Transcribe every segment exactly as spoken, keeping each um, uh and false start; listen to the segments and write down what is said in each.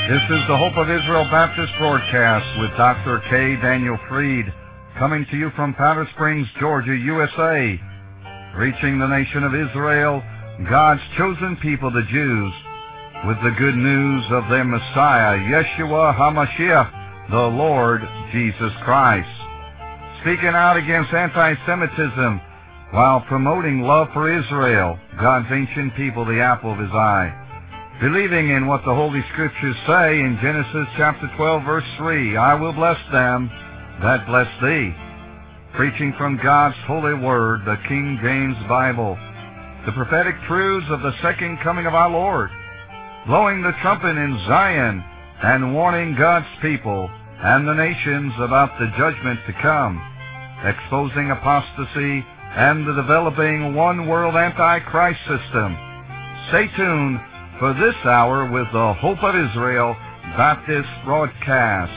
This is the Hope of Israel Baptist broadcast with Doctor K. Daniel Fried, coming to you from Powder Springs, Georgia, U S A, reaching the nation of Israel, God's chosen people, the Jews, with the good news of their Messiah, Yeshua HaMashiach, the Lord Jesus Christ, speaking out against anti-Semitism while promoting love for Israel, God's ancient people, the apple of his eye, believing in what the Holy Scriptures say in Genesis chapter twelve, verse three, I will bless them that bless thee. Preaching from God's holy word, the King James Bible, the prophetic truths of the second coming of our Lord, blowing the trumpet in Zion and warning God's people and the nations about the judgment to come, exposing apostasy and the developing one-world antichrist system. Stay tuned for this hour with the Hope of Israel Baptist broadcast.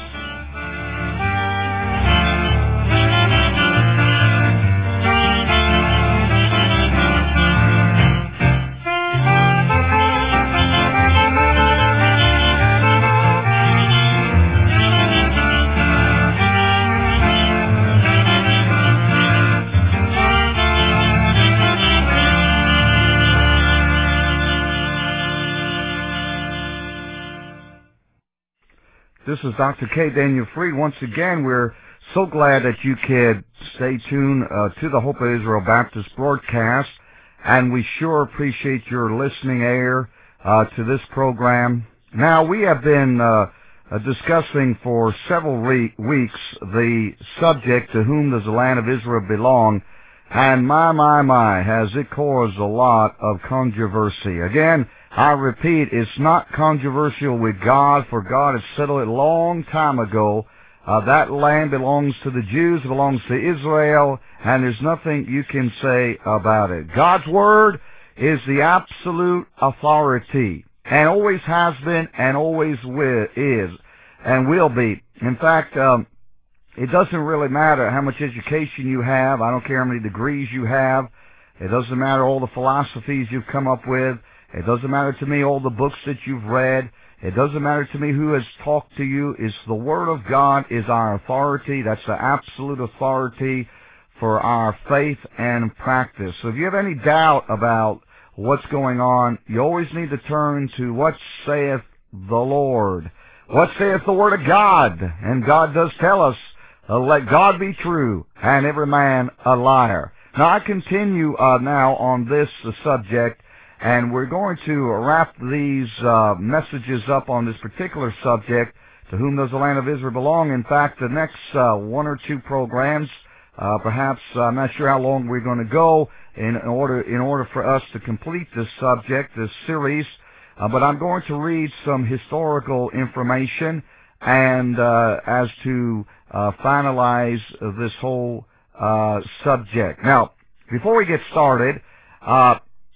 This is Doctor K. Daniel Fried. Once again, we're so glad that you could stay tuned uh, to the Hope of Israel Baptist broadcast, and we sure appreciate your listening ear uh, to this program. Now, we have been uh, uh, discussing for several re- weeks the subject, to whom does the land of Israel belong, and my, my, my, has it caused a lot of controversy. Again, I repeat, it's not controversial with God, for God has settled it a long time ago. Uh, that land belongs to the Jews, it belongs to Israel, and there's nothing you can say about it. God's Word is the absolute authority, and always has been, and always will, is, and will be. In fact, um, it doesn't really matter how much education you have. I don't care how many degrees you have. It doesn't matter all the philosophies you've come up with. It doesn't matter to me all the books that you've read. It doesn't matter to me who has talked to you. It's the Word of God is our authority. That's the absolute authority for our faith and practice. So if you have any doubt about what's going on, you always need to turn to what saith the Lord. What saith the Word of God? And God does tell us, uh, let God be true and every man a liar. Now I continue uh, now on this uh, subject, and we're going to wrap these uh, messages up on this particular subject, to whom does the land of Israel belong. In fact, the next uh, one or two programs, uh, perhaps uh, I'm not sure how long we're going to go in order in order for us to complete this subject, this series. Uh, but I'm going to read some historical information and uh, as to uh, finalize this whole uh, subject. Now, before we get started, uh,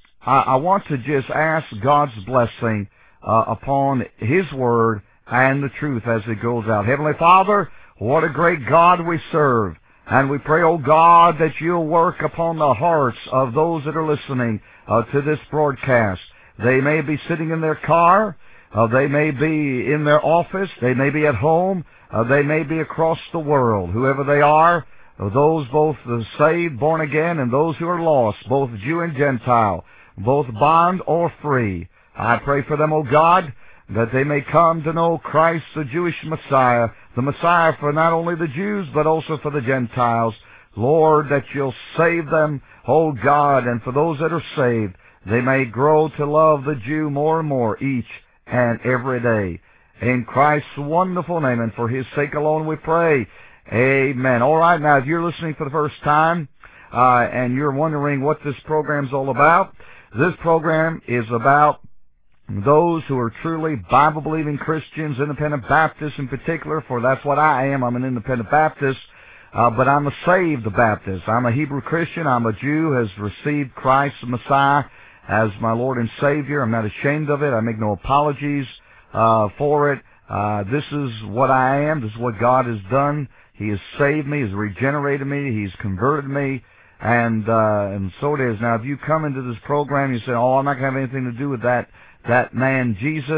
I want to just ask God's blessing uh, upon His Word and the truth as it goes out. Heavenly Father, what a great God we serve. And we pray, oh God, that you'll work upon the hearts of those that are listening uh, to this broadcast. They may be sitting in their car. Uh, they may be in their office. They may be at home. Uh, they may be across the world. Whoever they are, uh, those both the saved, born again, and those who are lost, both Jew and Gentile, both bond or free. I pray for them, O God, that they may come to know Christ, the Jewish Messiah, the Messiah for not only the Jews, but also for the Gentiles. Lord, that you'll save them, O God, and for those that are saved, they may grow to love the Jew more and more each and every day. In Christ's wonderful name, and for His sake alone we pray. Amen. All right, now, if you're listening for the first time, uh, and you're wondering what this program's all about, this program is about those who are truly Bible-believing Christians, independent Baptists in particular, for that's what I am. I'm an independent Baptist, uh, but I'm a saved Baptist. I'm a Hebrew Christian. I'm a Jew who has received Christ the Messiah as my Lord and Savior. I'm not ashamed of it. I make no apologies uh, for it. Uh, this is what I am. This is what God has done. He has saved me. He's regenerated me. He's converted me. And uh, and so it is. Now, if you come into this program, you say, oh, I'm not going to have anything to do with that that man Jesus,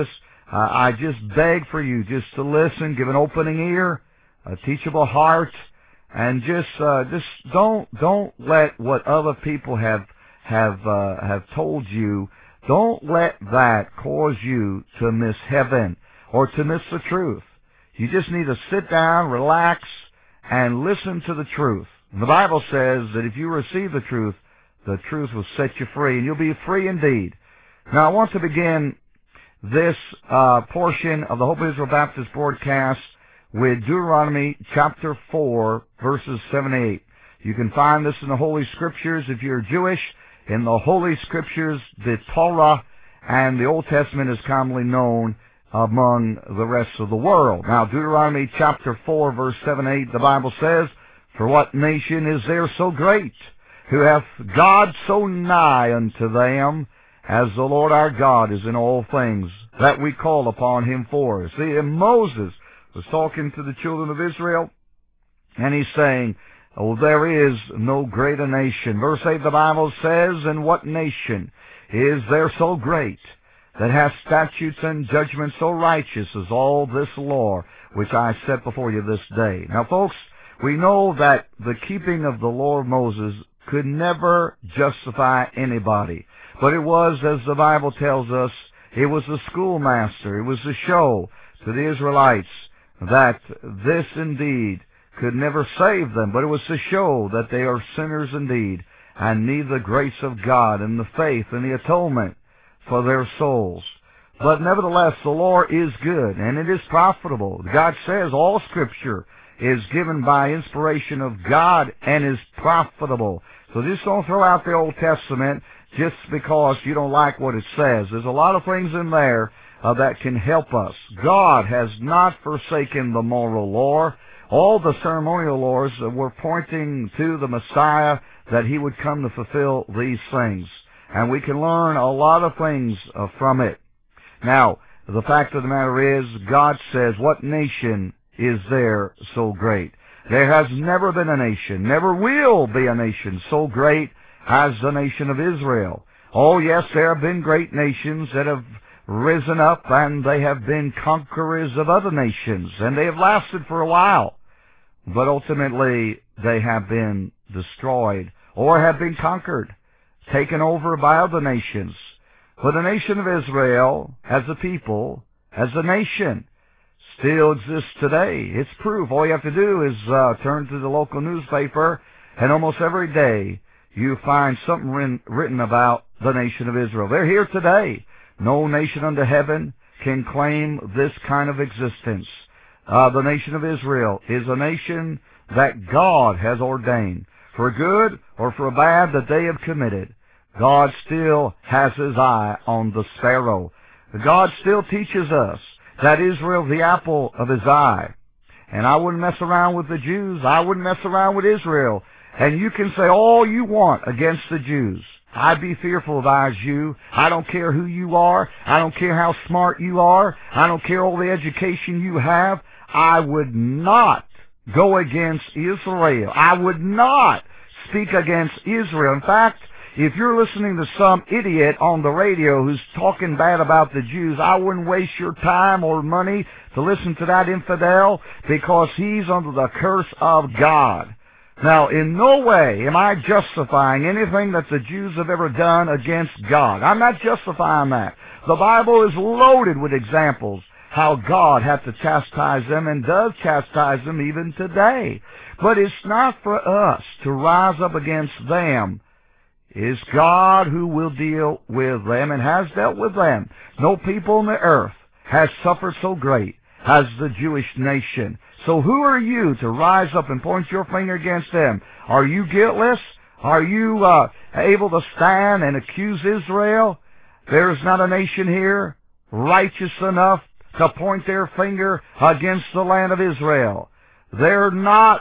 Uh, I just beg for you just to listen, give an opening ear, a teachable heart, and just uh, just don't don't let what other people have have uh, have told you. Don't let that cause you to miss heaven or to miss the truth. You just need to sit down, relax, and listen to the truth. And the Bible says that if you receive the truth, the truth will set you free, and you'll be free indeed. Now, I want to begin this uh, portion of the Hope of Israel Baptist broadcast with Deuteronomy chapter four, verses seven and eight. You can find this in the Holy Scriptures if you're Jewish. In the Holy Scriptures, the Torah and the Old Testament is commonly known among the rest of the world. Now, Deuteronomy chapter four, verse seven and eight, the Bible says, "For what nation is there so great, who hath God so nigh unto them, as the Lord our God is in all things that we call upon him for?" See, and Moses was talking to the children of Israel, and he's saying, "Oh, there is no greater nation." Verse eight, the Bible says, "And what nation is there so great, that hath statutes and judgments so righteous as all this law, which I set before you this day?" Now, folks, we know that the keeping of the law of Moses could never justify anybody. But it was, as the Bible tells us, it was the schoolmaster. It was the show to the Israelites that this indeed could never save them, but it was to show that they are sinners indeed and need the grace of God and the faith and the atonement for their souls. But nevertheless, the law is good and it is profitable. God says all Scripture is given by inspiration of God and is profitable. So just don't throw out the Old Testament just because you don't like what it says. There's a lot of things in there uh, that can help us. God has not forsaken the moral law. All the ceremonial laws uh, were pointing to the Messiah, that he would come to fulfill these things. And we can learn a lot of things uh, from it. Now, the fact of the matter is, God says, what nation is there so great? There has never been a nation, never will be a nation so great as the nation of Israel. Oh, yes, there have been great nations that have risen up, and they have been conquerors of other nations, and they have lasted for a while. But ultimately, they have been destroyed or have been conquered, taken over by other nations. But the nation of Israel, as a people, as a nation, still exists today. It's proof. All you have to do is uh, turn to the local newspaper, and almost every day you find something written, written about the nation of Israel. They're here today. No nation under heaven can claim this kind of existence. Uh, the nation of Israel is a nation that God has ordained, for good or for bad that they have committed. God still has his eye on the sparrow. God still teaches us that Israel is the apple of his eye. And I wouldn't mess around with the Jews. I wouldn't mess around with Israel. And you can say all you want against the Jews. I'd be fearful if I was you. I don't care who you are. I don't care how smart you are. I don't care all the education you have. I would not go against Israel. I would not speak against Israel. In fact, if you're listening to some idiot on the radio who's talking bad about the Jews, I wouldn't waste your time or money to listen to that infidel, because he's under the curse of God. Now, in no way am I justifying anything that the Jews have ever done against God. I'm not justifying that. The Bible is loaded with examples how God had to chastise them and does chastise them even today. But it's not for us to rise up against them. It's God who will deal with them and has dealt with them. No people on the earth has suffered so great as the Jewish nation. So who are you to rise up and point your finger against them? Are you guiltless? Are you uh, able to stand and accuse Israel? There is not a nation here righteous enough to point their finger against the land of Israel. They're not,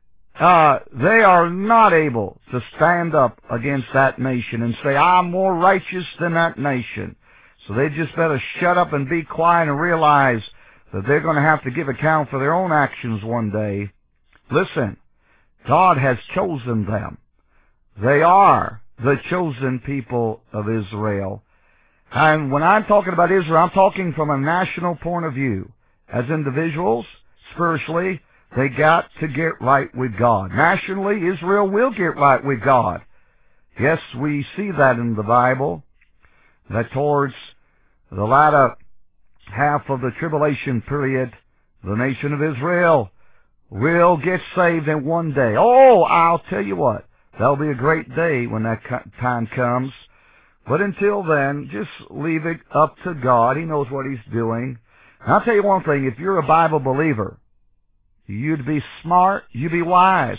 uh, they are not able to stand up against that nation and say, I'm more righteous than that nation. So they just better shut up and be quiet and realize that they're going to have to give account for their own actions one day. Listen, God has chosen them. They are the chosen people of Israel. And when I'm talking about Israel, I'm talking from a national point of view. As individuals, spiritually, they got to get right with God. Nationally, Israel will get right with God. Yes, we see that in the Bible, that towards the latter half of the tribulation period, the nation of Israel will get saved in one day. Oh, I'll tell you what, that'll be a great day when that time comes. But until then, just leave it up to God. He knows what He's doing. And I'll tell you one thing, if you're a Bible believer, you'd be smart, you'd be wise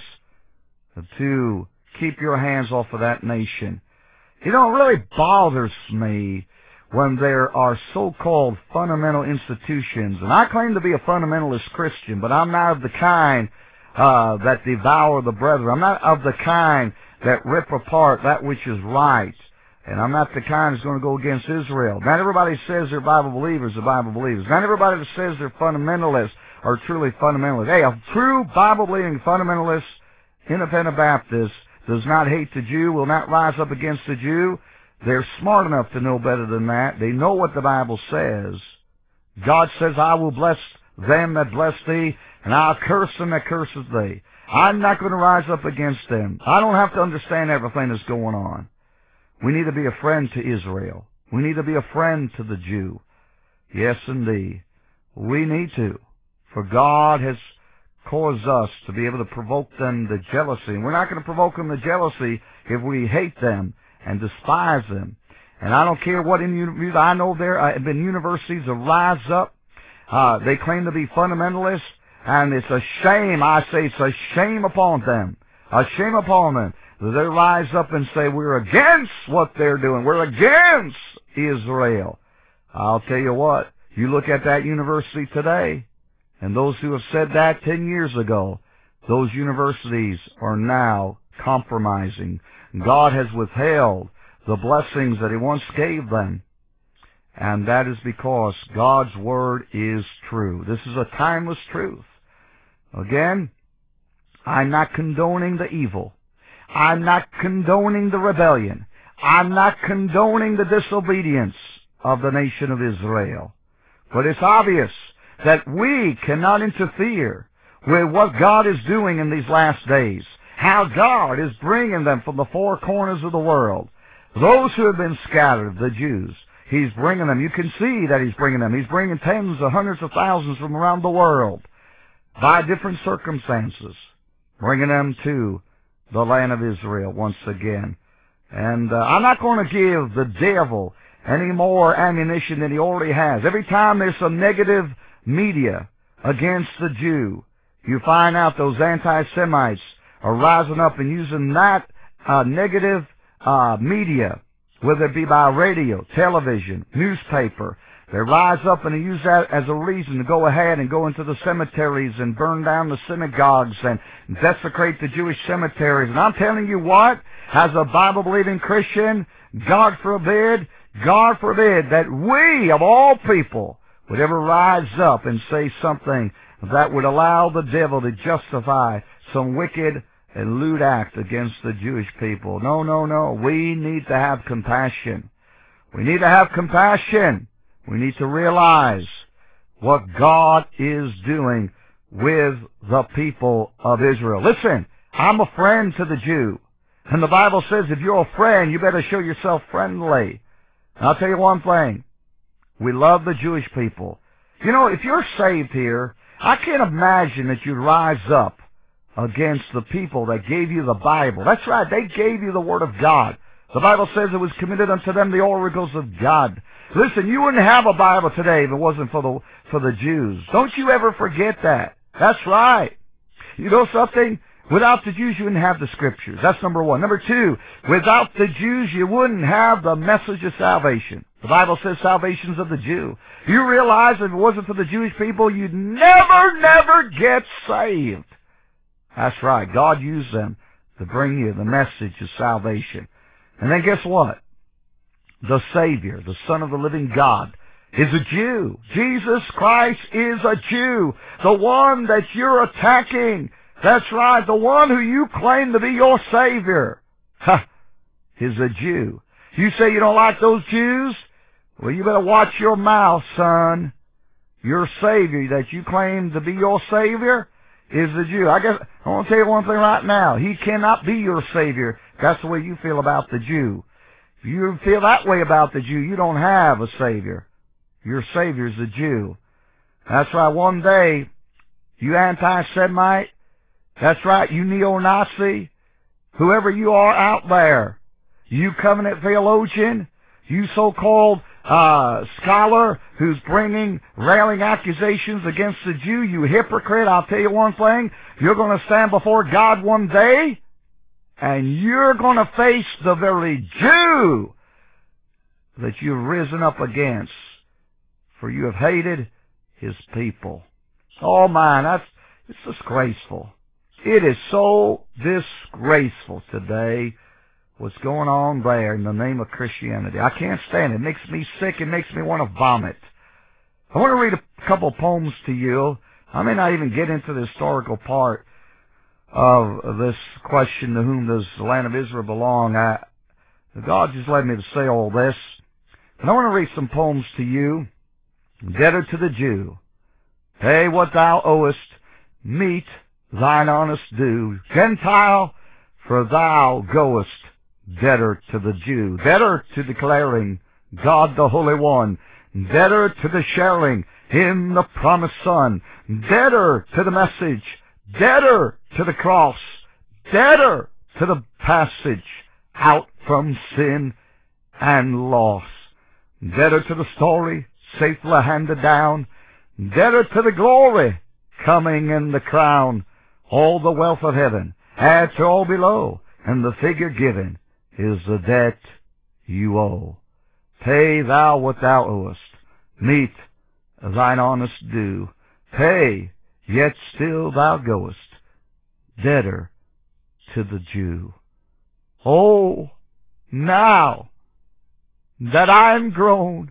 to keep your hands off of that nation. You know, it really bothers me when there are so-called fundamental institutions. And I claim to be a fundamentalist Christian, but I'm not of the kind uh, that devour the brethren. I'm not of the kind that rip apart that which is right. And I'm not the kind that's going to go against Israel. Not everybody says they're Bible believers are Bible believers. Not everybody that says they're fundamentalists are truly fundamentalists. Hey, a true Bible-believing fundamentalist, independent Baptist, does not hate the Jew, will not rise up against the Jew. They're smart enough to know better than that. They know what the Bible says. God says, I will bless them that bless thee, and I'll curse them that curses thee. I'm not going to rise up against them. I don't have to understand everything that's going on. We need to be a friend to Israel. We need to be a friend to the Jew. Yes, indeed. We need to. For God has caused us to be able to provoke them to jealousy. And we're not going to provoke them to jealousy if we hate them and despise them. And I don't care what in I know there have been universities that rise up. Uh, they claim to be fundamentalists. And it's a shame, I say it's a shame upon them. A shame upon them. They rise up and say, we're against what they're doing. We're against Israel. I'll tell you what, you look at that university today, and those who have said that ten years ago, those universities are now compromising. God has withheld the blessings that He once gave them. And that is because God's Word is true. This is a timeless truth. Again, I'm not condoning the evil. I'm not condoning the rebellion. I'm not condoning the disobedience of the nation of Israel. But it's obvious that we cannot interfere with what God is doing in these last days. How God is bringing them from the four corners of the world. Those who have been scattered, the Jews, He's bringing them. You can see that He's bringing them. He's bringing tens of hundreds of thousands from around the world by different circumstances, bringing them to the land of Israel once again. And uh, I'm not going to give the devil any more ammunition than he already has. Every time there's some negative media against the Jew, you find out those anti-Semites are rising up and using that uh, negative uh, media, whether it be by radio, television, newspaper. They rise up and they use that as a reason to go ahead and go into the cemeteries and burn down the synagogues and desecrate the Jewish cemeteries. And I'm telling you what, as a Bible-believing Christian, God forbid, God forbid that we, of all people, would ever rise up and say something that would allow the devil to justify some wicked and lewd act against the Jewish people. No, no, no. We need to have compassion. We need to have compassion. We need to realize what God is doing with the people of Israel. Listen, I'm a friend to the Jew. And the Bible says if you're a friend, you better show yourself friendly. And I'll tell you one thing. We love the Jewish people. You know, if you're saved here, I can't imagine that you'd rise up against the people that gave you the Bible. That's right, they gave you the Word of God. The Bible says it was committed unto them the oracles of God. Listen, you wouldn't have a Bible today if it wasn't for the for the Jews. Don't you ever forget that. That's right. You know something? Without the Jews, you wouldn't have the Scriptures. That's number one. Number two, without the Jews, you wouldn't have the message of salvation. The Bible says salvation's of the Jew. You realize if it wasn't for the Jewish people, you'd never, never get saved. That's right. God used them to bring you the message of salvation. And then guess what? The Savior, the Son of the living God, is a Jew. Jesus Christ is a Jew. The one that you're attacking. That's right. The one who you claim to be your Savior. Ha! Is a Jew. You say you don't like those Jews? Well, you better watch your mouth, son. Your Savior that you claim to be your Savior is the Jew. I guess I want to tell you one thing right now. He cannot be your Savior. That's the way you feel about the Jew. If you feel that way about the Jew, you don't have a Savior. Your Savior's the Jew. That's right. One day, you anti-Semite, that's right, you neo-Nazi, whoever you are out there, you covenant theologian, you so-called uh, scholar who's bringing railing accusations against the Jew, you hypocrite, I'll tell you one thing, you're going to stand before God one day, and you're going to face the very Jew that you've risen up against, for you have hated his people. Oh, man, that's, it's disgraceful. It is so disgraceful today what's going on there in the name of Christianity. I can't stand it. It makes me sick. It makes me want to vomit. I want to read a couple poems to you. I may not even get into the historical part of this question, to whom does the land of Israel belong. I, God just led me to say all this. And I want to read some poems to you. Debtor to the Jew, pay what thou owest, meet thine honest due. Gentile, for thou goest, debtor to the Jew, debtor to declaring God the Holy One, debtor to the sharing in the promised Son, debtor to the message, debtor to the cross, debtor to the passage out from sin and loss, debtor to the story safely handed down, debtor to the glory coming in the crown, all the wealth of heaven, add to all below, and the figure given is the debt you owe. Pay thou what thou owest, meet thine honest due, pay, yet still thou goest, debtor to the Jew. Oh, now that I'm grown,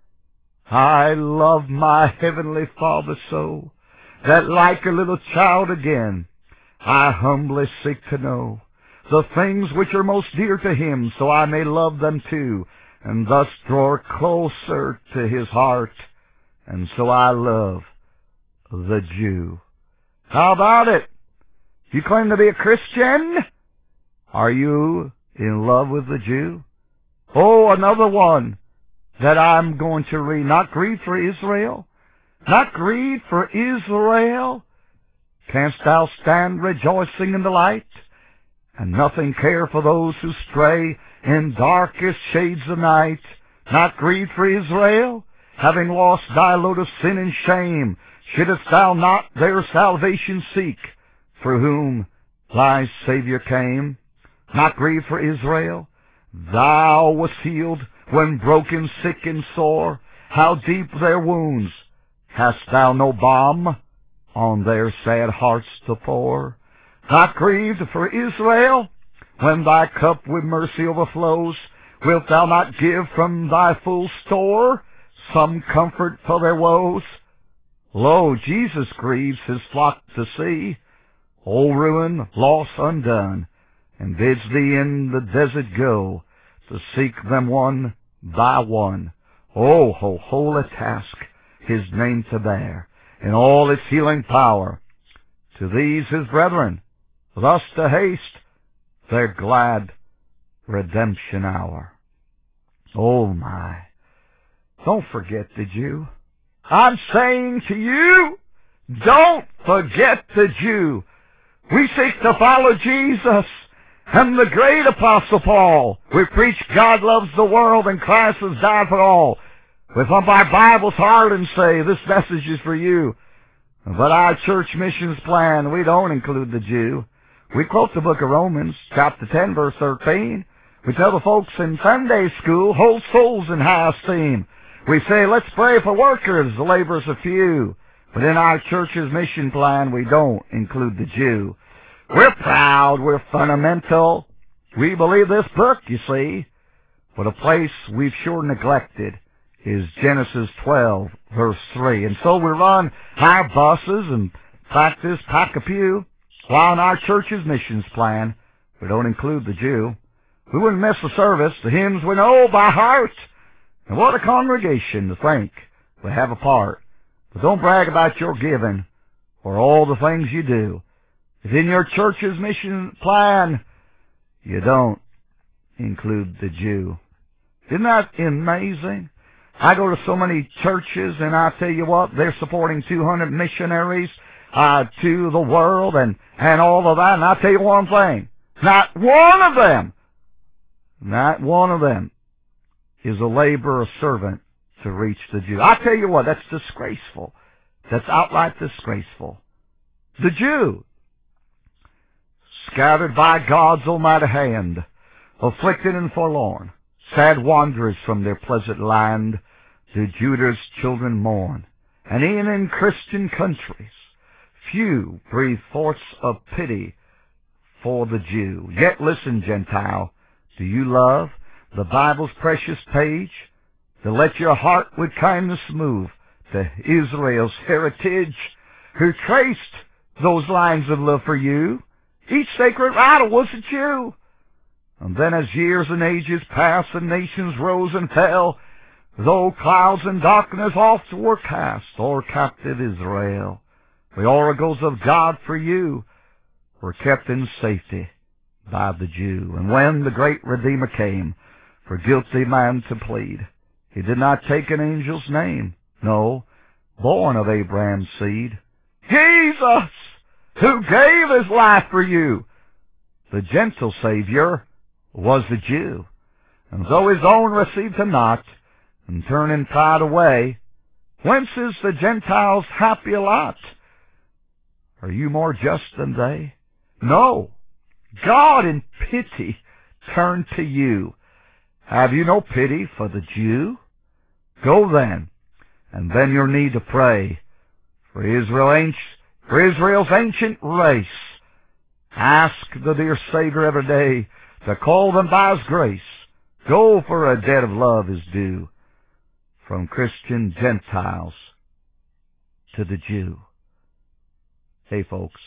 I love my heavenly Father so, that like a little child again, I humbly seek to know the things which are most dear to him, so I may love them too, and thus draw closer to his heart, and so I love the Jew. How about it? You claim to be a Christian? Are you in love with the Jew? Oh, another one that I'm going to read. Not grieve for Israel? Not grieve for Israel? Canst thou stand rejoicing in the light, and nothing care for those who stray in darkest shades of night? Not grieve for Israel? Having lost thy load of sin and shame, shouldest thou not their salvation seek, for whom thy Savior came? Not grieve for Israel? Thou wast healed when broken, sick, and sore. How deep their wounds! Hast thou no balm on their sad hearts to pour? Not grieved for Israel? When thy cup with mercy overflows, wilt thou not give from thy full store some comfort for their woes? Lo, Jesus grieves his flock to see, all ruin, loss undone, and bids thee in the desert go, to seek them one by one. Oh, how whole a task his name to bear, in all its healing power, to these his brethren, thus to haste their glad redemption hour. Oh my, don't forget the Jew. I'm saying to you, don't forget the Jew. We seek to follow Jesus and the great Apostle Paul. We preach God loves the world and Christ has died for all. We thump our Bibles hard and say, this message is for you. But our church missions plan, we don't include the Jew. We quote the book of Romans, chapter ten, verse thirteen. We tell the folks in Sunday school, hold souls in high esteem. We say, let's pray for workers, the laborers are few. But in our church's mission plan, we don't include the Jew. We're proud, we're fundamental. We believe this book, you see. But a place we've sure neglected is Genesis twelve, verse three. And so we run our buses and practice pack a pew, while in our church's missions plan, we don't include the Jew. We wouldn't miss the service, the hymns we know by heart, And what a congregation to think we have a part. But don't brag about your giving or all the things you do. If in your church's mission plan, you don't include the Jew. Isn't that amazing? I go to so many churches, and I tell you what, they're supporting two hundred missionaries uh, to the world and, and all of that. And I'll tell you one thing. Not one of them, not one of them is a laborer or servant to reach the Jew. I tell you what, that's disgraceful. That's outright disgraceful. The Jew, scattered by God's almighty hand, afflicted and forlorn, sad wanderers from their pleasant land, do Judah's children mourn. And even in Christian countries, few breathe thoughts of pity for the Jew. Yet listen, Gentile, do you love the Bible's precious page, to let your heart with kindness move to Israel's heritage, who traced those lines of love for you? Each sacred writer was a Jew. And then as years and ages passed and nations rose and fell, though clouds and darkness oft were cast o'er captive Israel, the oracles of God for you were kept in safety by the Jew. And when the great Redeemer came for guilty man to plead, he did not take an angel's name, no, born of Abraham's seed. Jesus, who gave his life for you, the gentle Savior, was the Jew. And though his own received him not, and turning pride away, whence is the Gentiles' happy lot? Are you more just than they? No. God in pity turned to you. Have you no pity for the Jew? Go then, and bend your knee to pray for Israel, for Israel's ancient race. Ask the dear Savior every day to call them by his grace. Go, for a debt of love is due from Christian Gentiles to the Jew. Hey, folks,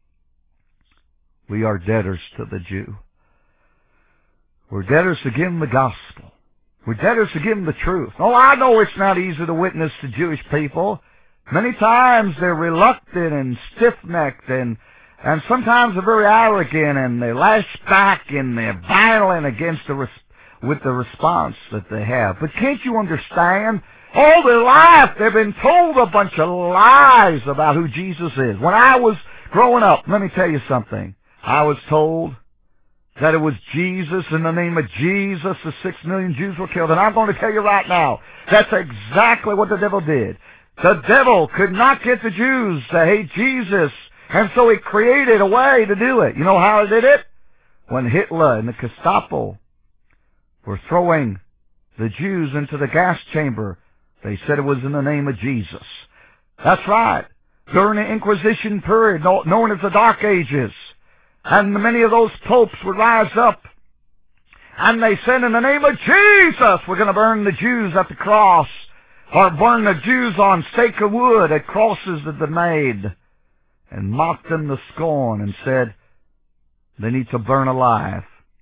we are debtors to the Jew. We're debtors to give them the gospel. We're debtors to give them the truth. Oh, I know it's not easy to witness to Jewish people. Many times they're reluctant and stiff-necked, and and sometimes they're very arrogant, and they lash back, and they're violent against the res- with the response that they have. But can't you understand? All their life they've been told a bunch of lies about who Jesus is. When I was growing up, let me tell you something. I was told that it was Jesus, in the name of Jesus, the six million Jews were killed. And I'm going to tell you right now, that's exactly what the devil did. The devil could not get the Jews to hate Jesus, and so he created a way to do it. You know how he did it? When Hitler and the Gestapo were throwing the Jews into the gas chamber, they said it was in the name of Jesus. That's right. During the Inquisition period, known as the Dark Ages, and many of those popes would rise up, and they said, in the name of Jesus, we're going to burn the Jews at the cross, or burn the Jews on stake of wood at crosses that they made, and mocked them to scorn and said they need to burn alive.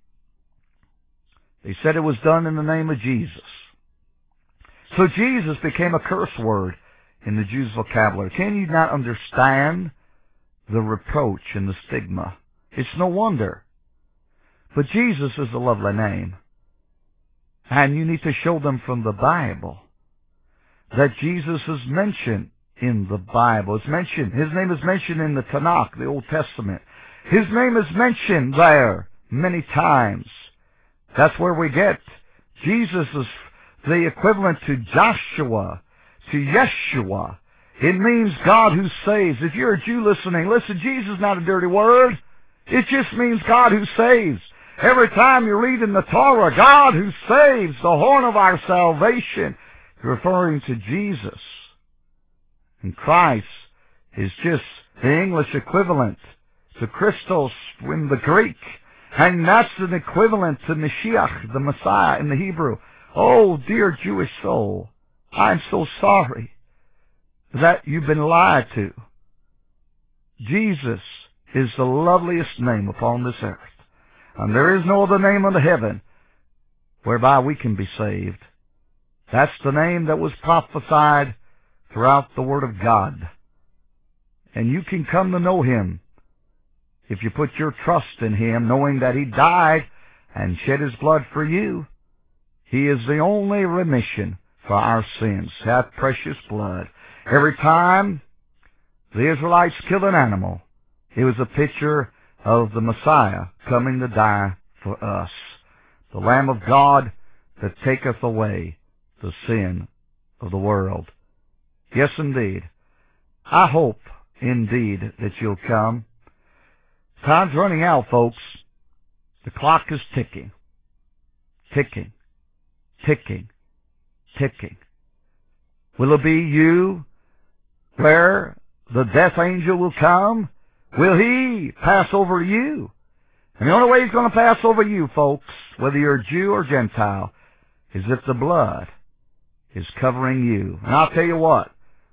They said it was done in the name of Jesus. So Jesus became a curse word in the Jews' vocabulary. Can you not understand the reproach and the stigma? It's no wonder. But Jesus is a lovely name. And you need to show them from the Bible that Jesus is mentioned in the Bible. It's mentioned. His name is mentioned in the Tanakh, the Old Testament. His name is mentioned there many times. That's where we get Jesus is the equivalent to Joshua, to Yeshua. It means God who saves. If you're a Jew listening, listen, Jesus is not a dirty word. It just means God who saves. Every time you read in the Torah, God who saves, the horn of our salvation, referring to Jesus. And Christ is just the English equivalent to Christos in the Greek. And that's an equivalent to Mashiach, the Messiah, in the Hebrew. Oh, dear Jewish soul, I'm so sorry that you've been lied to. Jesus is the loveliest name upon this earth. And there is no other name under heaven whereby we can be saved. That's the name that was prophesied throughout the Word of God. And you can come to know Him if you put your trust in Him, knowing that He died and shed His blood for you. He is the only remission for our sins, that precious blood. Every time the Israelites killed an animal, it was a picture of the Messiah coming to die for us, the Lamb of God that taketh away the sin of the world. Yes, indeed. I hope, indeed, that you'll come. Time's running out, folks. The clock is ticking, ticking, ticking, ticking. Will it be you where the death angel will come? Will he pass over you? And the only way he's going to pass over you, folks, whether you're a Jew or Gentile, is if the blood is covering you. And I'll tell you what,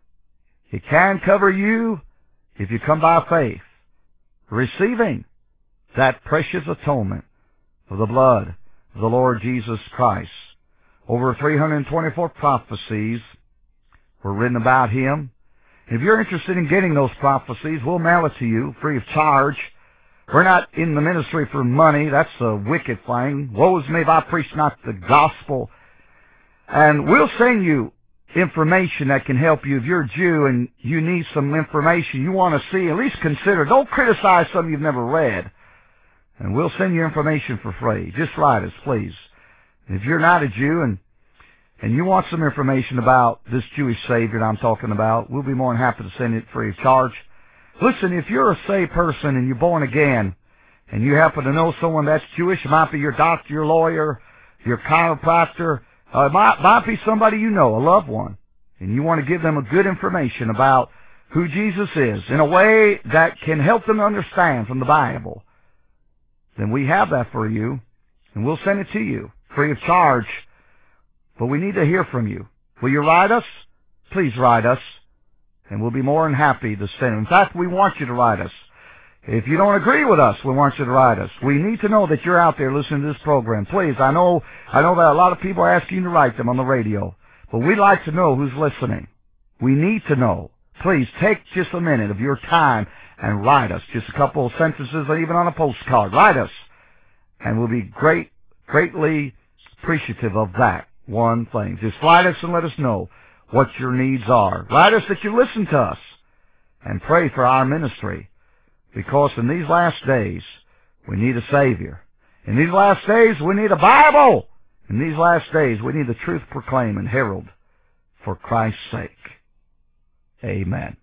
it can cover you if you come by faith, receiving that precious atonement of the blood of the Lord Jesus Christ. Over three hundred twenty-four prophecies were written about Him. If you're interested in getting those prophecies, we'll mail it to you free of charge. We're not in the ministry for money. That's a wicked thing. Woe is me if I preach not the gospel. And we'll send you information that can help you. If you're a Jew and you need some information you want to see, at least consider. Don't criticize something you've never read. And we'll send you information for free. Just write us, please. If you're not a Jew and and you want some information about this Jewish Savior that I'm talking about, we'll be more than happy to send it free of charge. Listen, if you're a saved person and you're born again, and you happen to know someone that's Jewish, it might be your doctor, your lawyer, your chiropractor, uh, it might, might be somebody you know, a loved one, and you want to give them a good information about who Jesus is in a way that can help them understand from the Bible, then we have that for you, and we'll send it to you free of charge. But we need to hear from you. Will you write us? Please write us, and we'll be more than happy to send. In fact, we want you to write us. If you don't agree with us, we want you to write us. We need to know that you're out there listening to this program. Please, I know, I know that a lot of people are asking you to write them on the radio, but we'd like to know who's listening. We need to know. Please take just a minute of your time and write us. Just a couple of sentences, or even on a postcard. Write us, and we'll be great, greatly appreciative of that. One thing. Just write us and let us know what your needs are. Write us that you listen to us and pray for our ministry, because in these last days we need a Savior. In these last days we need a Bible. In these last days we need the truth proclaimed and herald for Christ's sake. Amen.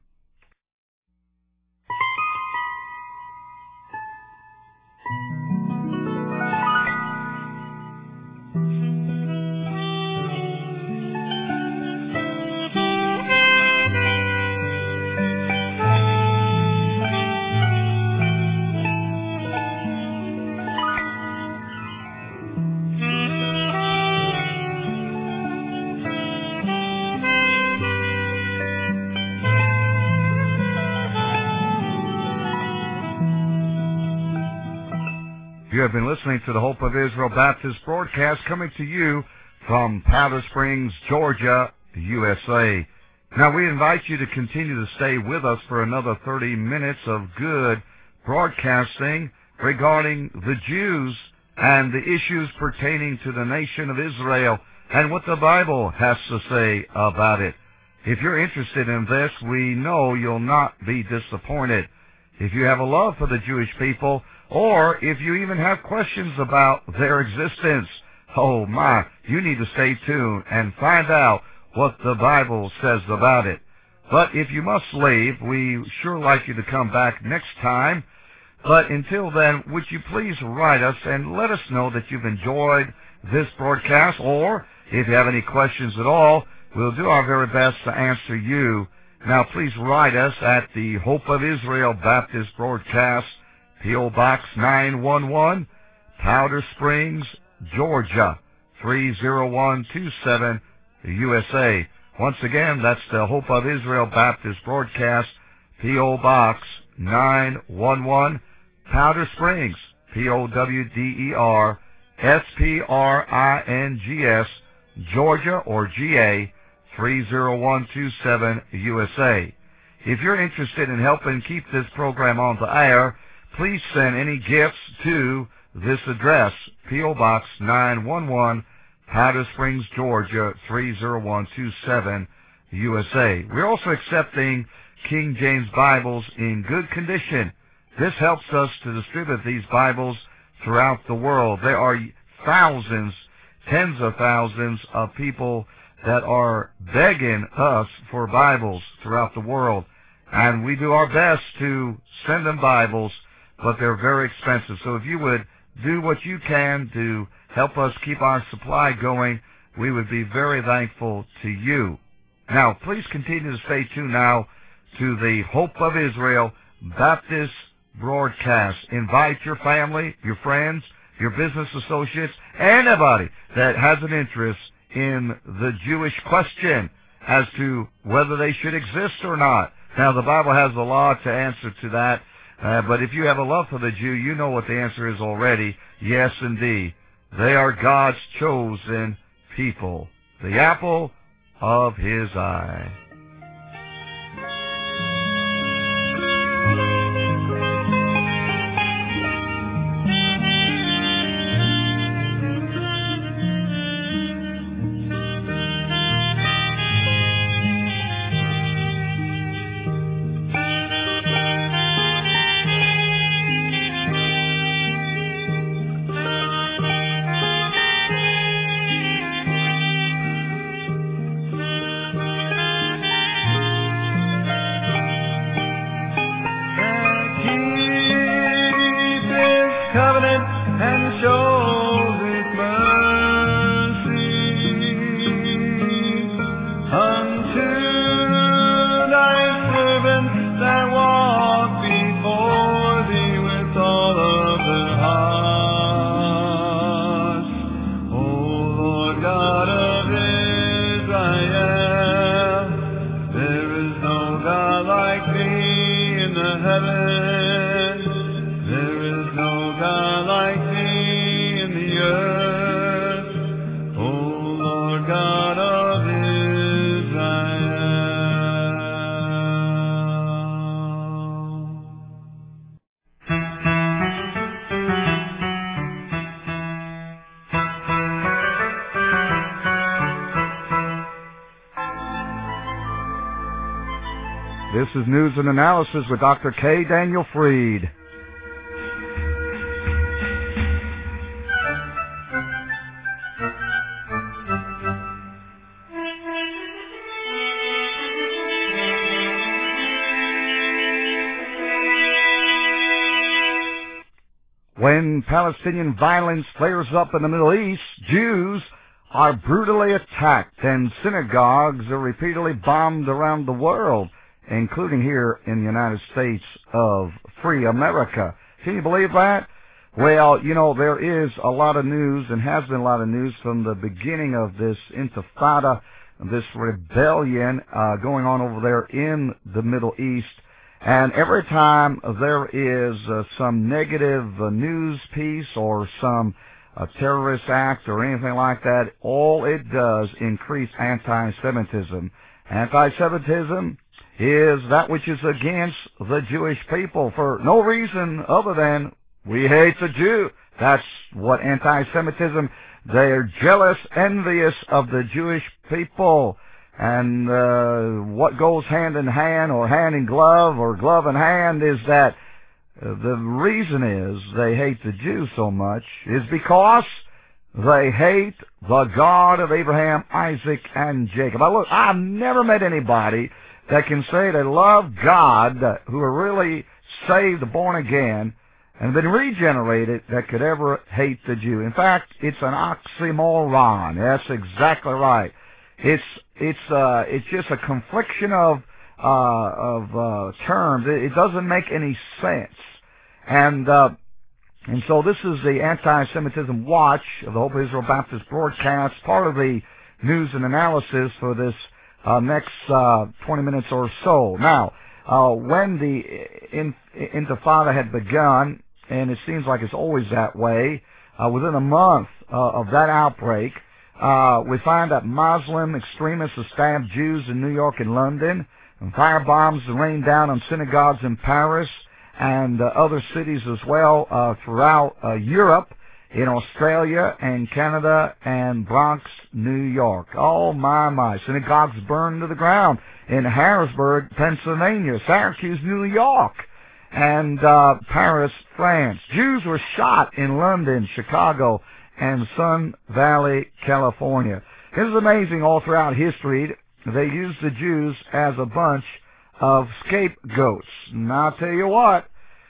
You have been listening to the Hope of Israel Baptist broadcast, coming to you from Powder Springs, Georgia, U S A. Now, we invite you to continue to stay with us for another thirty minutes of good broadcasting regarding the Jews and the issues pertaining to the nation of Israel and what the Bible has to say about it. If you're interested in this, we know you'll not be disappointed. If you have a love for the Jewish people, or if you even have questions about their existence, oh my, you need to stay tuned and find out what the Bible says about it. But if you must leave, we sure like you to come back next time. But until then, would you please write us and let us know that you've enjoyed this broadcast, or if you have any questions at all, we'll do our very best to answer you. Now, please write us at the Hope of Israel Baptist Broadcast, P O. Box nine one one, Powder Springs, Georgia, three zero one two seven, U S A. Once again, that's the Hope of Israel Baptist Broadcast, P O. Box nine one one, Powder Springs, P O W D E R S P R I N G S, Georgia, or G A three zero one two seven, U S A. If you're interested in helping keep this program on the air, please send any gifts to this address, P O. Box nine one one, Powder Springs, Georgia three zero one two seven, U S A. We're also accepting King James Bibles in good condition. This helps us to distribute these Bibles throughout the world. There are thousands, tens of thousands of people that are begging us for Bibles throughout the world, and we do our best to send them Bibles, but they're very expensive. So if you would do what you can to help us keep our supply going, we would be very thankful to you. Now, please continue to stay tuned now to the Hope of Israel Baptist broadcast. Invite your family, your friends, your business associates, anybody that has an interest in the Jewish question as to whether they should exist or not. Now, the Bible has a lot to answer to that, uh, but if you have a love for the Jew, you know what the answer is already. Yes, indeed. They are God's chosen people, the apple of His eye. This is News and Analysis with Doctor K. Daniel Fried. When Palestinian violence flares up in the Middle East, Jews are brutally attacked and synagogues are repeatedly bombed around the world, including here in the United States of free America. Can you believe that? Well, you know, there is a lot of news and has been a lot of news from the beginning of this intifada, this rebellion uh, going on over there in the Middle East. And every time there is uh, some negative uh, news piece or some uh, terrorist act or anything like that, all it does increase anti-Semitism. Anti-Semitism is that which is against the Jewish people for no reason other than we hate the Jew. That's what anti-Semitism, they're jealous, envious of the Jewish people. And uh, what goes hand in hand or hand in glove or glove in hand is that uh, the reason is they hate the Jews so much is because they hate the God of Abraham, Isaac, and Jacob. I look, I've never met anybody that can say they love God, who are really saved, born again, and been regenerated, that could ever hate the Jew. In fact, it's an oxymoron. That's exactly right. It's it's uh it's just a confliction of uh of uh terms. It, it doesn't make any sense. And uh and so this is the Anti-Semitism Watch of the Hope of Israel Baptist broadcast, part of the news and analysis for this Uh, next uh, twenty minutes or so. Now, uh, when the in, Intifada had begun, and it seems like it's always that way, uh, within a month uh, of that outbreak, Uh, we find that Muslim extremists have stabbed Jews in New York and London, and firebombs rained down on synagogues in Paris and uh, other cities as well uh, throughout uh, Europe, in Australia and Canada and Bronx, New York. Oh, my, my. Synagogues burned to the ground in Harrisburg, Pennsylvania, Syracuse, New York, and uh, Paris, France. Jews were shot in London, Chicago, and Sun Valley, California. This is amazing. All throughout history, they used the Jews as a bunch of scapegoats. And I'll tell you what,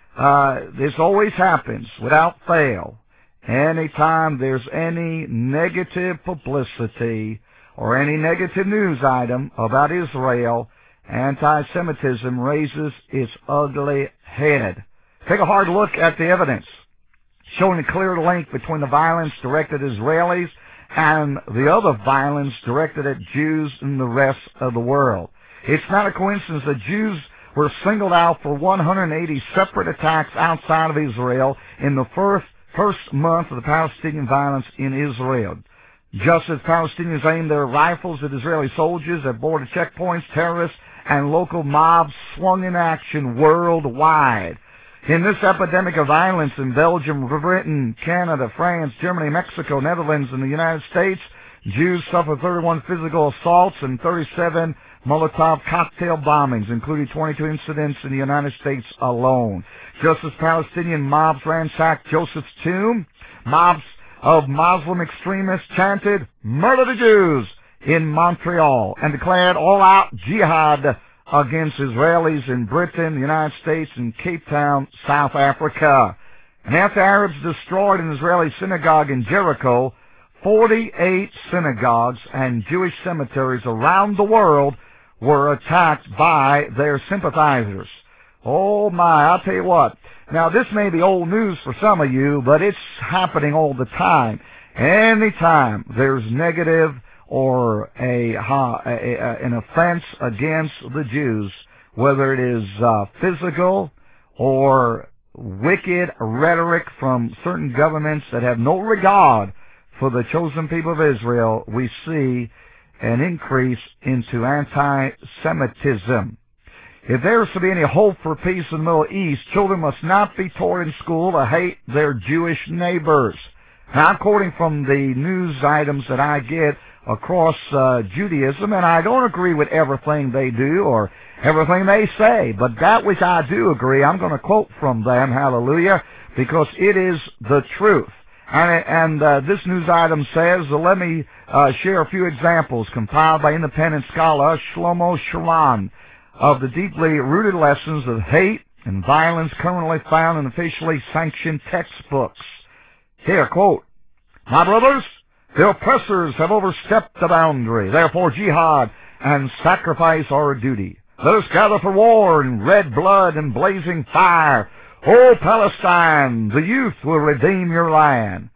uh, this always happens without fail. Anytime there's any negative publicity or any negative news item about Israel, anti-Semitism raises its ugly head. Take a hard look at the evidence, showing a clear link between the violence directed at Israelis and the other violence directed at Jews in the rest of the world. It's not a coincidence that Jews were singled out for one hundred eighty separate attacks outside of Israel in the first first month of the Palestinian violence in Israel. Just as Palestinians aimed their rifles at Israeli soldiers at border checkpoints, terrorists and local mobs swung in action worldwide. In this epidemic of violence in Belgium, Britain, Canada, France, Germany, Mexico, Netherlands, and the United States, Jews suffered thirty-one physical assaults and thirty-seven Molotov cocktail bombings, including twenty-two incidents in the United States alone. Just as Palestinian mobs ransacked Joseph's tomb, mobs of Muslim extremists chanted, "Murder the Jews," in Montreal and declared all-out jihad against Israelis in Britain, the United States, and Cape Town, South Africa. And after Arabs destroyed an Israeli synagogue in Jericho, forty-eight synagogues and Jewish cemeteries around the world were attacked by their sympathizers. Oh my, I'll tell you what. Now this may be old news for some of you, but it's happening all the time. Anytime there's negative or a, a, a an offense against the Jews, whether it is uh, physical or wicked rhetoric from certain governments that have no regard for the chosen people of Israel, we see an increase into anti-Semitism. If there is to be any hope for peace in the Middle East, children must not be taught in school to hate their Jewish neighbors. Now, I'm quoting from the news items that I get across uh, Judaism, and I don't agree with everything they do or everything they say, but that which I do agree, I'm going to quote from them, hallelujah, because it is the truth. And, and uh, this news item says, uh, let me uh, share a few examples compiled by independent scholar Shlomo Sharon of the deeply rooted lessons of hate and violence currently found in officially sanctioned textbooks. Here, quote, "My brothers, the oppressors have overstepped the boundary. Therefore, jihad and sacrifice are a duty. Let us gather for war in red blood and blazing fire. O Palestine, the youth will redeem your land."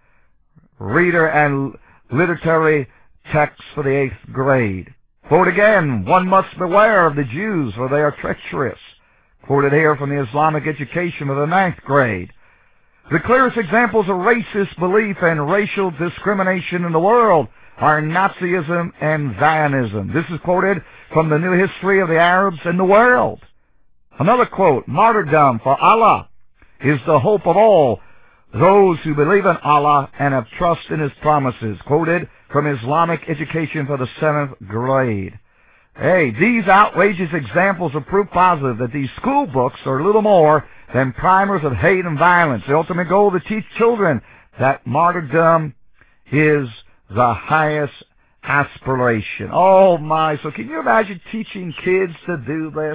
Reader and literary text for the eighth grade. Quote again, "One must beware of the Jews, for they are treacherous." Quoted here from the Islamic education of the ninth grade. "The clearest examples of racist belief and racial discrimination in the world are Nazism and Zionism." This is quoted from the New History of the Arabs in the World. Another quote, "Martyrdom for Allah is the hope of all those who believe in Allah and have trust in His promises." Quoted from Islamic Education for the seventh grade. Hey, these outrageous examples are proof positive that these school books are little more than primers of hate and violence. The ultimate goal is to teach children that martyrdom is the highest aspiration. Oh my, so can you imagine teaching kids to do this?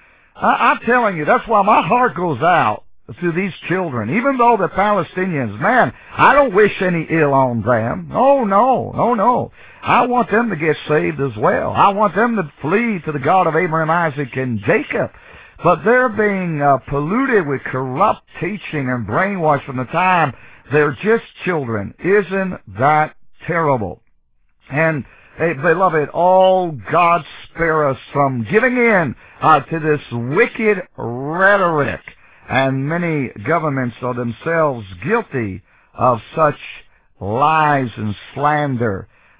I, I'm telling you, that's why my heart goes out to these children, even though they're Palestinians. Man, I don't wish any ill on them. Oh, no, no, no. I want them to get saved as well. I want them to flee to the God of Abraham, Isaac, and Jacob. But they're being uh, polluted with corrupt teaching and brainwashed from the time they're just children. Isn't that terrible? And, hey, beloved, oh, God spare us from giving in uh, to this wicked rhetoric. And many governments are themselves guilty of such lies and slander.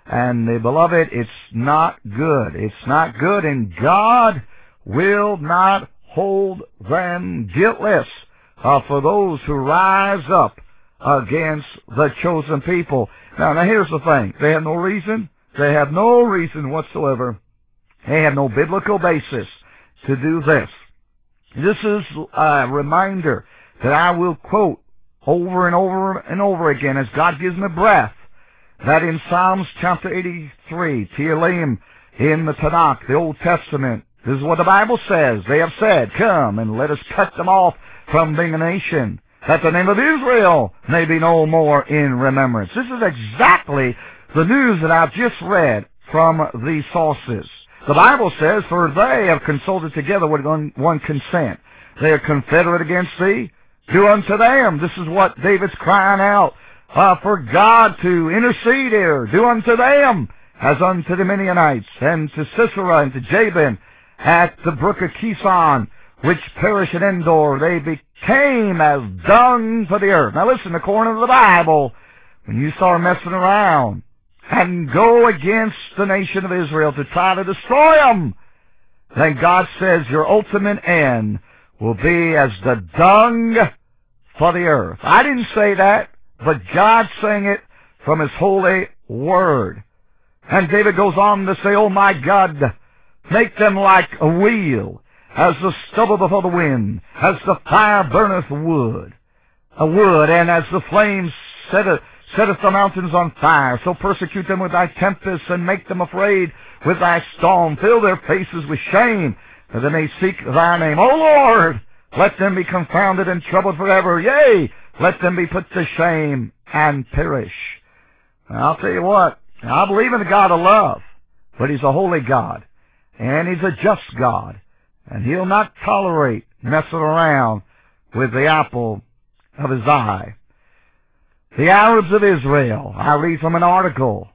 And, uh, beloved, it's not good. It's not good, and God will not hold them guiltless uh, for those who rise up against the chosen people. Now, now, here's the thing. They have no reason. They have no reason whatsoever. They have no biblical basis to do this. This is a reminder that I will quote over and over and over again as God gives me breath, that in Psalms chapter eighty-three, Tehillim, in the Tanakh, the Old Testament, this is what the Bible says. They have said, "Come and let us cut them off from being a nation, that the name of Israel may be no more in remembrance." This is exactly the news that I've just read from these sources. The Bible says, "For they have consulted together with one, one consent. They are confederate against thee. Do unto them." This is what David's crying out uh, for God to intercede here. "Do unto them as unto the Midianites, and to Sisera and to Jabin at the brook of Kison, which perished in Endor. They became as dung for the earth." Now listen, according to the Bible, when you start messing around and go against the nation of Israel to try to destroy them, then God says your ultimate end will be as the dung for the earth. I didn't say that, but God's saying it from His holy word. And David goes on to say, "Oh my God, make them like a wheel, as the stubble before the wind, as the fire burneth wood, a wood, and as the flames setteth, setteth the mountains on fire, so persecute them with thy tempest, and make them afraid with thy storm. Fill their faces with shame, that they may seek thy name. O Lord, let them be confounded and troubled forever. Yea, let them be put to shame and perish." Now, I'll tell you what, I believe in the God of love, but He's a holy God, and He's a just God, and He'll not tolerate messing around with the apple of His eye. The Arabs of Israel, I read from an article,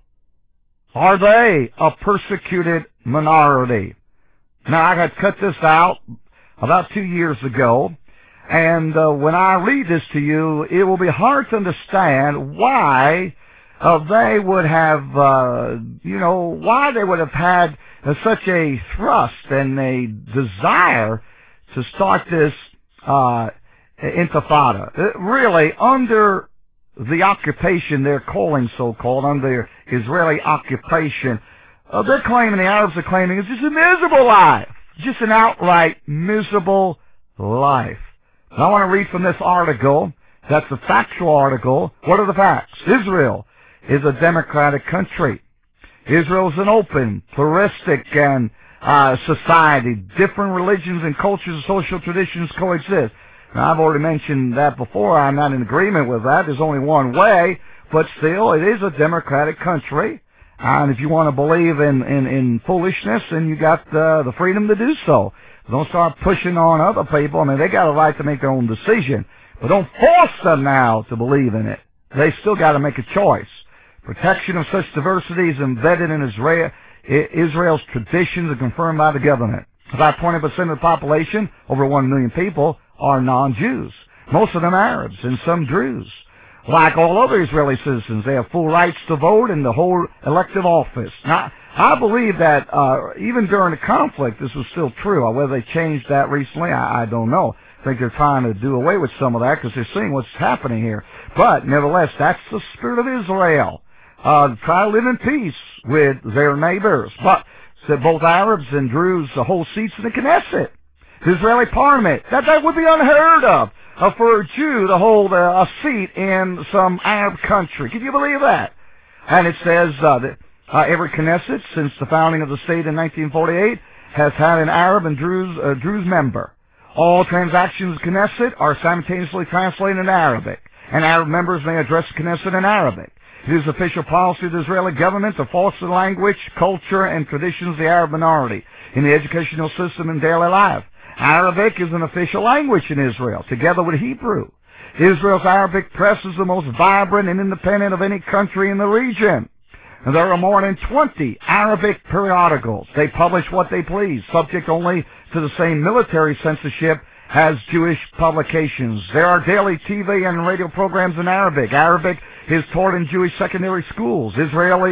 are they a persecuted minority? Now, I had cut this out about two years ago, and uh, when I read this to you, it will be hard to understand why uh, they would have, uh, you know, why they would have had uh, such a thrust and a desire to start this uh, intifada. Uh, really, under the occupation they're calling so-called, under Israeli occupation, uh, they're claiming, the Arabs are claiming, it's just a miserable life. Just an outright miserable life. And I want to read from this article. That's a factual article. What are the facts? Israel is a democratic country. Israel is an open, pluralistic, and uh, society. Different religions and cultures and social traditions coexist. Now, I've already mentioned that before. I'm not in agreement with that. There's only one way, but still, it is a democratic country. And if you want to believe in, in, in foolishness, then you got uh, the freedom to do so. Don't start pushing on other people. I mean, they got a right to make their own decision, but don't force them now to believe in it. They still got to make a choice. Protection of such diversity is embedded in Israel, Israel's traditions and confirmed by the government. About twenty percent of the population, over one million people, are non-Jews. Most of them Arabs and some Druze. Like all other Israeli citizens, they have full rights to vote and to hold elective office. Now, I believe that uh, even during the conflict, this was still true. Whether they changed that recently, I, I don't know. I think they're trying to do away with some of that because they're seeing what's happening here. But nevertheless, that's the spirit of Israel. Uh, try to live in peace with their neighbors. But said both Arabs and Druze hold seats in the Knesset, the Israeli parliament. That that would be unheard of. Uh, for a Jew to hold a, a seat in some Arab country. Can you believe that? And it says uh, that uh, every Knesset since the founding of the state in nineteen forty-eight has had an Arab and Druze, uh, Druze member. All transactions in Knesset are simultaneously translated into Arabic, and Arab members may address the Knesset in Arabic. It is official policy of the Israeli government to foster the language, culture, and traditions of the Arab minority in the educational system and daily life. Arabic is an official language in Israel, together with Hebrew. Israel's Arabic press is the most vibrant and independent of any country in the region. And there are more than twenty Arabic periodicals. They publish what they please, subject only to the same military censorship as Jewish publications. There are daily T V and radio programs in Arabic. Arabic is taught in Jewish secondary schools. Israelis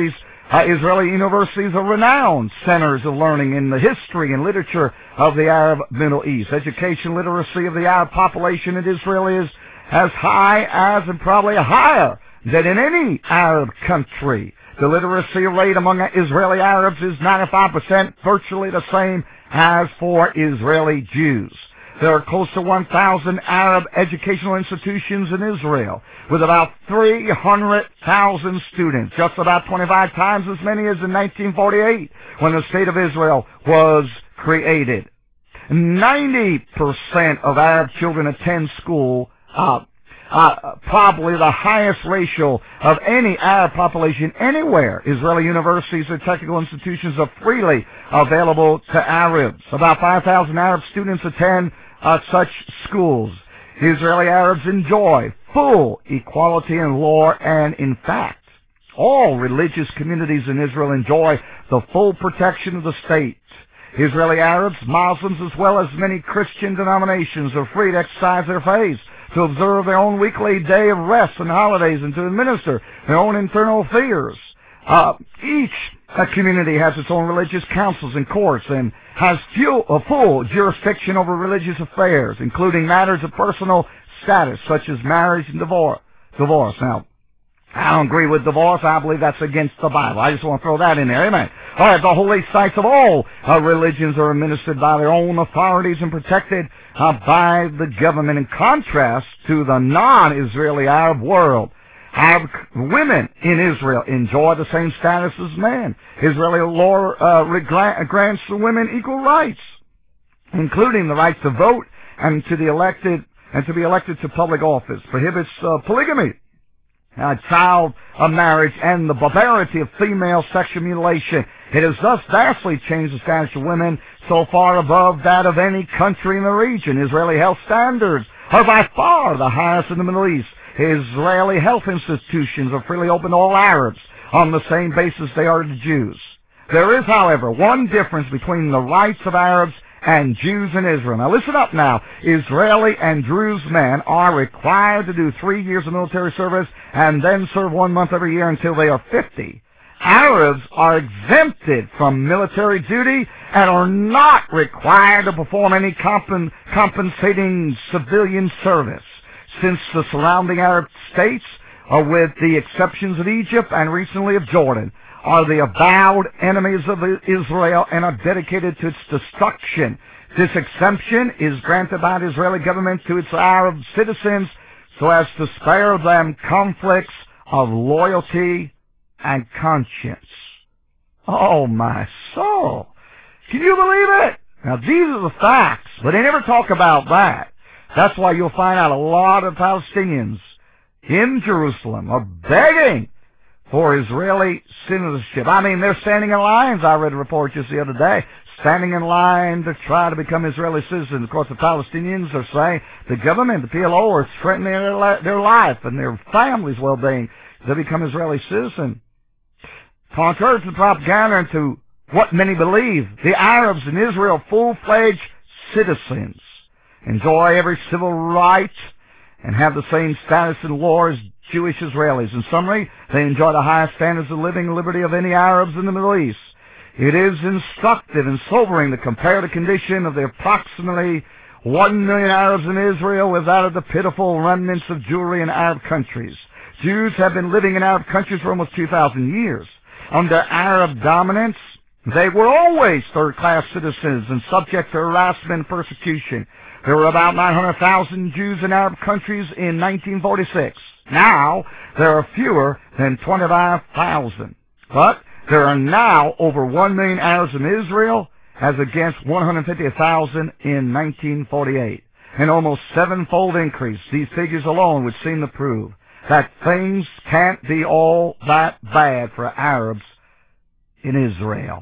Uh, Israeli universities are renowned centers of learning in the history and literature of the Arab Middle East. Education literacy of the Arab population in Israel is as high as and probably higher than in any Arab country. The literacy rate among Israeli Arabs is ninety-five percent, virtually the same as for Israeli Jews. There are close to one thousand Arab educational institutions in Israel, with about three hundred thousand students, just about twenty-five times as many as in nineteen forty-eight, when the State of Israel was created. ninety percent of Arab children attend school, uh, uh, probably the highest ratio of any Arab population anywhere. Israeli universities or technical institutions are freely available to Arabs. About five thousand Arab students attend Uh, such schools. Israeli Arabs enjoy full equality in law, and in fact, all religious communities in Israel enjoy the full protection of the state. Israeli Arabs, Muslims, as well as many Christian denominations are free to exercise their faith, to observe their own weekly day of rest and holidays, and to administer their own internal affairs. Uh, each uh, community has its own religious councils and courts, and has few, a full jurisdiction over religious affairs, including matters of personal status, such as marriage and divorce. Divorce. Now, I don't agree with divorce. I believe that's against the Bible. I just want to throw that in there. Amen. All right, the holy sites of all uh, religions are administered by their own authorities and protected uh, by the government, in contrast to the non-Israeli Arab world. Arab women in Israel enjoy the same status as men. Israeli law uh, grants women equal rights, including the right to vote and to the elected and to be elected to public office. Prohibits uh, polygamy, uh, child uh, marriage, and the barbarity of female sexual mutilation. It has thus vastly changed the status of women, so far above that of any country in the region. Israeli health standards are by far the highest in the Middle East. Israeli health institutions are freely open to all Arabs on the same basis they are to Jews. There is, however, one difference between the rights of Arabs and Jews in Israel. Now listen up now. Israeli and Druze men are required to do three years of military service and then serve one month every year until they are fifty. Arabs are exempted from military duty and are not required to perform any compen- compensating civilian service. Since the surrounding Arab states, uh, with the exceptions of Egypt and recently of Jordan, are the avowed enemies of Israel and are dedicated to its destruction. This exemption is granted by the Israeli government to its Arab citizens so as to spare them conflicts of loyalty and conscience. Oh, my soul. Can you believe it? Now, these are the facts, but they never talk about that. That's why you'll find out a lot of Palestinians in Jerusalem are begging for Israeli citizenship. I mean, they're standing in lines. I read a report just the other day, standing in line to try to become Israeli citizens. Of course, the Palestinians are saying the government, the P L O, are threatening their, their life and their family's well-being if they become Israeli citizens. Contrary to the propaganda and to what many believe, the Arabs in Israel, full-fledged citizens, enjoy every civil right and have the same status in law as Jewish Israelis. In summary, they enjoy the highest standards of living and liberty of any Arabs in the Middle East. It is instructive and sobering to compare the condition of the approximately one million Arabs in Israel with that of the pitiful remnants of Jewry in Arab countries. Jews have been living in Arab countries for almost two thousand years. Under Arab dominance, they were always third-class citizens and subject to harassment and persecution. There were about nine hundred thousand Jews in Arab countries in nineteen forty-six. Now, there are fewer than twenty-five thousand. But there are now over one million Arabs in Israel, as against one hundred fifty thousand in nineteen forty-eight. An almost sevenfold increase. These figures alone would seem to prove that things can't be all that bad for Arabs in Israel.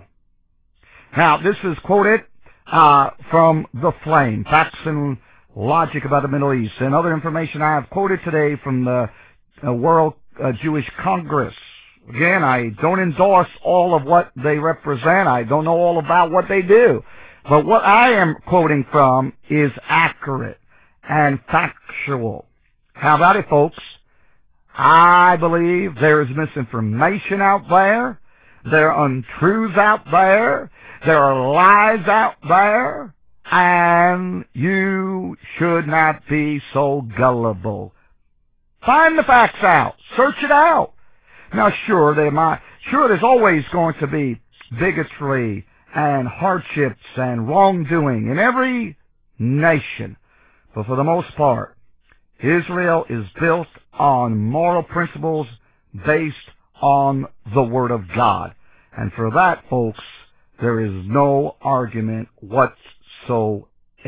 Now, this is quoted Uh, from The Flame, Facts and Logic about the Middle East, and other information I have quoted today from the uh, World uh, Jewish Congress. Again, I don't endorse all of what they represent. I don't know all about what they do. But what I am quoting from is accurate and factual. How about it, folks? I believe there is misinformation out there. There are untruths out there. There are lies out there. And you should not be so gullible. Find the facts out. Search it out. Now, sure, there might, sure, there's always going to be bigotry and hardships and wrongdoing in every nation. But for the most part, Israel is built on moral principles based on the Word of God. And for that, folks, there is no argument whatsoever.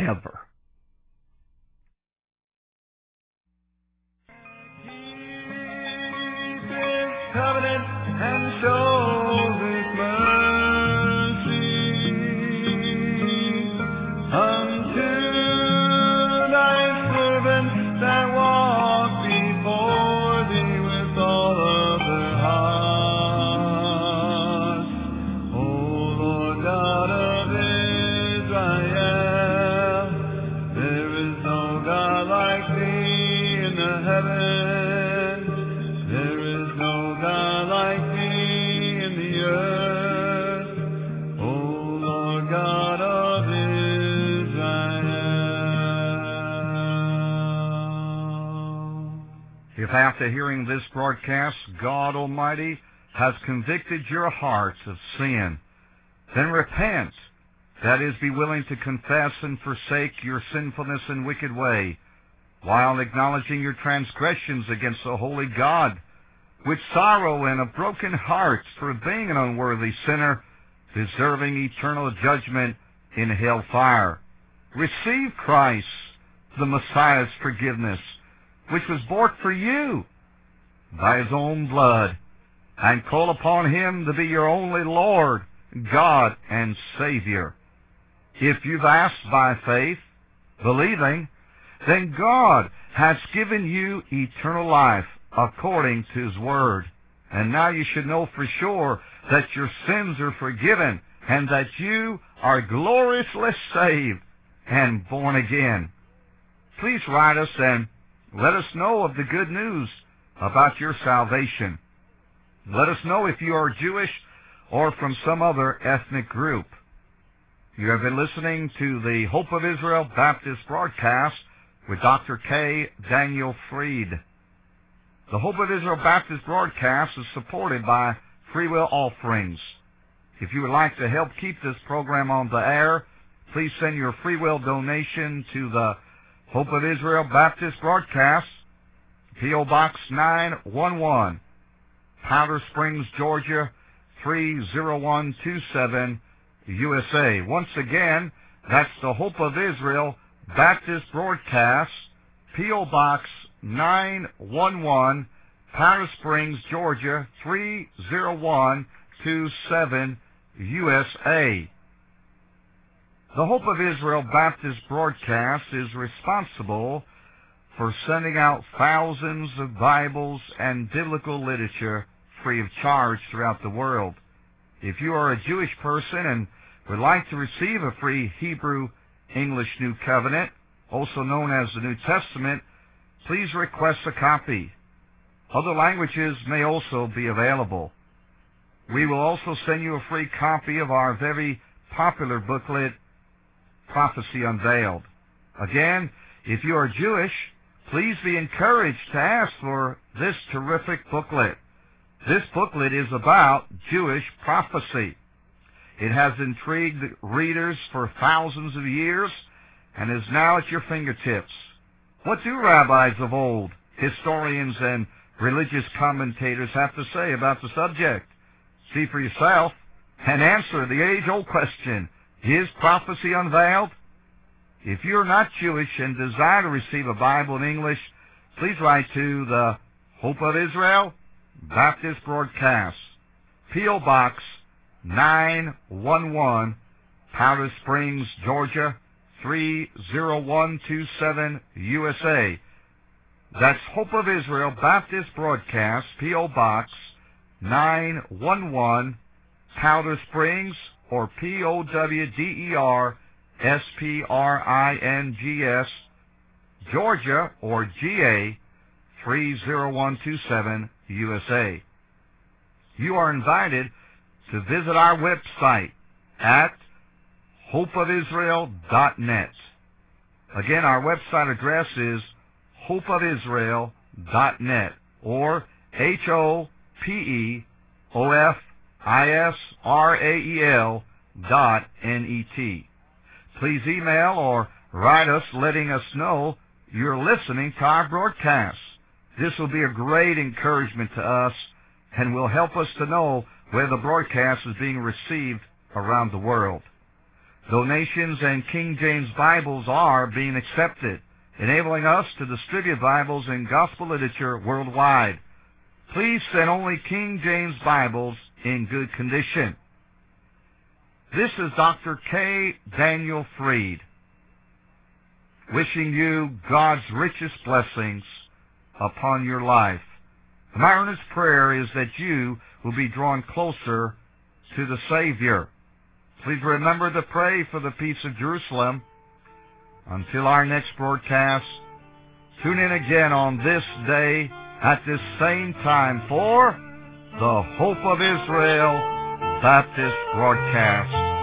Covenant and show His mercy unto thy servants that walk before thee with all of their hearts. O Lord God of Israel, there is no God like thee in the heavens. There is no God like thee in the earth, O Lord God of Israel. If after hearing this broadcast, God Almighty has convicted your hearts of sin, then repent. That is, be willing to confess and forsake your sinfulness and wicked way, while acknowledging your transgressions against the holy God, with sorrow and a broken heart for being an unworthy sinner, deserving eternal judgment in hell fire. Receive Christ, the Messiah's forgiveness, which was bought for you by His own blood, and call upon Him to be your only Lord, God, and Savior. If you've asked by faith, believing, then God has given you eternal life according to His Word. And now you should know for sure that your sins are forgiven and that you are gloriously saved and born again. Please write us and let us know of the good news about your salvation. Let us know if you are Jewish or from some other ethnic group. You have been listening to the Hope of Israel Baptist broadcast with Doctor K. Daniel Fried. The Hope of Israel Baptist broadcast is supported by free will offerings. If you would like to help keep this program on the air, please send your free will donation to the Hope of Israel Baptist broadcast, P O Box nine one one, Powder Springs, Georgia three zero one two seven, U S A. Once again, that's the Hope of Israel Baptist broadcast, P O Box nine one one, Powder Springs, Georgia three zero one two seven, U S A. The Hope of Israel Baptist broadcast is responsible for sending out thousands of Bibles and biblical literature free of charge throughout the world. If you are a Jewish person and would like to receive a free Hebrew English New Covenant, also known as the New Testament, please request a copy. Other languages may also be available. We will also send you a free copy of our very popular booklet, Prophecy Unveiled. Again, if you are Jewish, please be encouraged to ask for this terrific booklet. This booklet is about Jewish prophecy. It has intrigued readers for thousands of years and is now at your fingertips. What do rabbis of old, historians, and religious commentators have to say about the subject? See for yourself and answer the age-old question, is prophecy unveiled? If you're not Jewish and desire to receive a Bible in English, please write to the Hope of Israel Baptist Broadcast, P O Box nine one one, Powder Springs, Georgia three zero one two seven, U S A. That's Hope of Israel Baptist Broadcast, P O Box nine one one, Powder Springs, or P O W D E R S P R I N G S, Georgia, or G A three zero one two seven, U S A. You are invited to visit our website at hope of israel dot net. Again, our website address is hope of israel dot net, or H O P E O F I S R A E L dot N E T. Please email or write us letting us know you're listening to our broadcast. This will be a great encouragement to us and will help us to know where the broadcast is being received around the world. Donations and King James Bibles are being accepted, enabling us to distribute Bibles and gospel literature worldwide. Please send only King James Bibles in good condition. This is Doctor K. Daniel Fried, wishing you God's richest blessings upon your life. My earnest prayer is that you will be drawn closer to the Savior. Please remember to pray for the peace of Jerusalem. Until our next broadcast, tune in again on this day at this same time for the Hope of Israel Baptist broadcast.